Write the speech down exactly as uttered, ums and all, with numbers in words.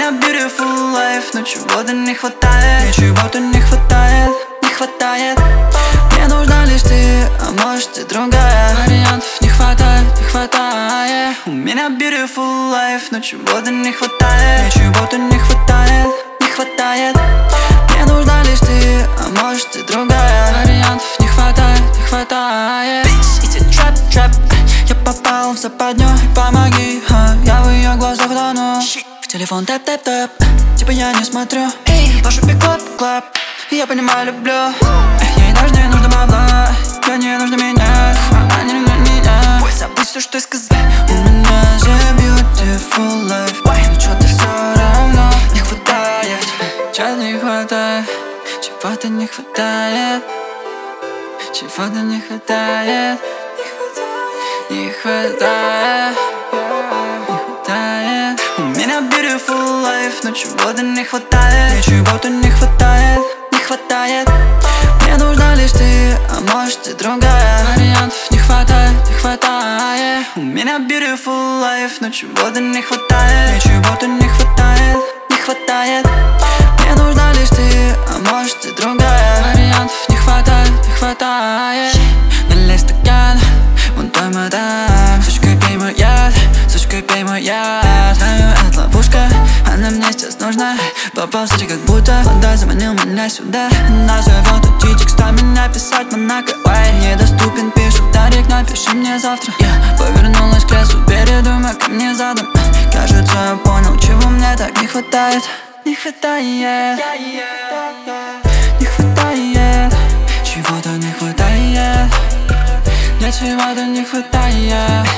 меня beautiful life, но чего-то не хватает, мне чего-то не хватает, не хватает. Мне нужна лишь ты, а может и другая. Вариантов не хватает, не хватает. У меня beautiful life, но чего-то не хватает, мне чего-то не хватает, не хватает. Мне нужна лишь ты, а может и другая. Вариантов не хватает, не хватает. Bitch, it's a trap, trap. Я попал в западню, помоги, а я в ее глазах тону. В телефон тэп-тэп-тэп, типа я не смотрю. Эй, вашу пик-клап-клап, я понимаю, люблю. Ей даже не нужно бабла, ей не нужно меня. Она не любит меня. Ой, забудь все, что я сказал. У меня же beautiful life, но чё-то все равно не хватает. Чего-то не хватает, чего-то не хватает, чего-то не хватает, не хватает, не хватает. У меня beautiful life, но чего-то не хватает, мне чего-то не хватает, не хватает. Мне нужна лишь ты, а может и другая. Вариантов не хватает, не хватает. У меня beautiful life, но чего-то не хватает, мне чего-то не хватает, не хватает. Мне нужна лишь ты, а может и другая. Вариантов не хватает, не хватает. Налей стакан, вон той мадам. Сучка, пей мой яд, сучка, пей мой яд. Знаю, это ловушка, она мне сейчас нужна. Попал в как будто вода заманил меня сюда. Назовет эти текстами написать Монако. Ой, недоступен, пишу Тарик, напиши мне завтра. Я повернулась к лесу, передумай ко мне задом. Кажется, я понял, чего мне так не хватает. Не хватает, не хватает, чего-то не хватает, мне чего-то не хватает.